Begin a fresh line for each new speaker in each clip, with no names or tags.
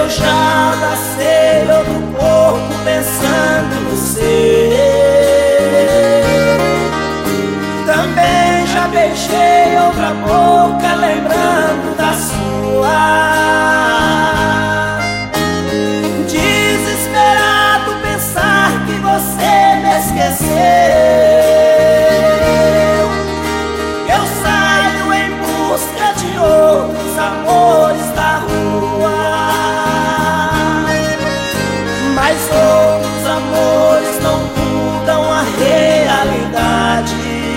Eu já abracei outro corpo pensando no seu. Também já beijei outra boca lembrando da sua. Desesperado pensar que você me esqueceu. Eu saio em busca de outros amores da rua, mas outros amores não mudam a realidade.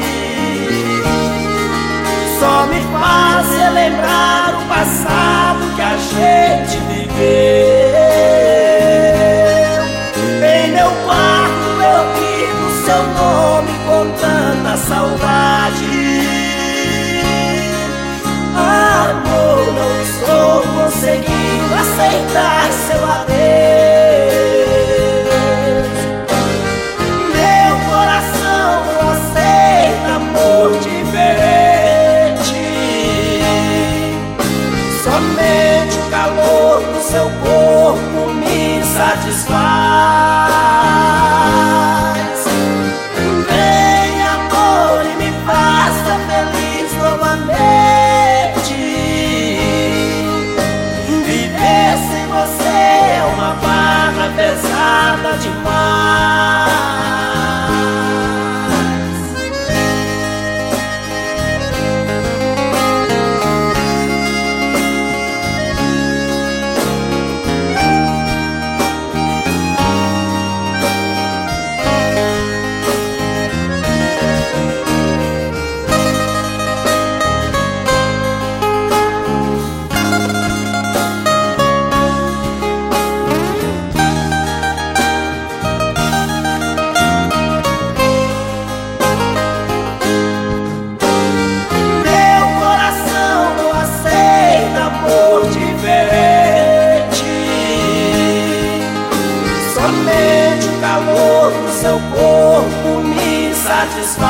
Só me faz lembrar o passado que a gente viveu. Em meu quarto eu grito seu nome com tanta saudade. Amor, não estou conseguindo aceitar seu adeus. Meu coração não aceita amor diferente. Somente o calor do seu corpo me satisfaz. Vem, amor, e me faça feliz novamente. Viver sem você é uma barra pesada demais. Somente o calor do seu corpo me satisfaz.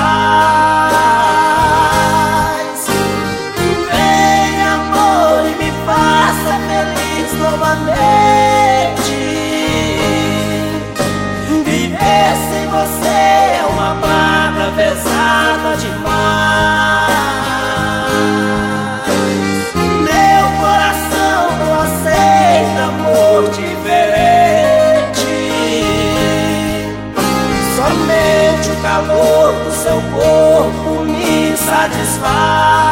Vem, amor, e me faça feliz novamente. Viver sem você é uma barra pesada demais. Meu coração não aceita amor diferente. Somente o calor do seu corpo me satisfaz.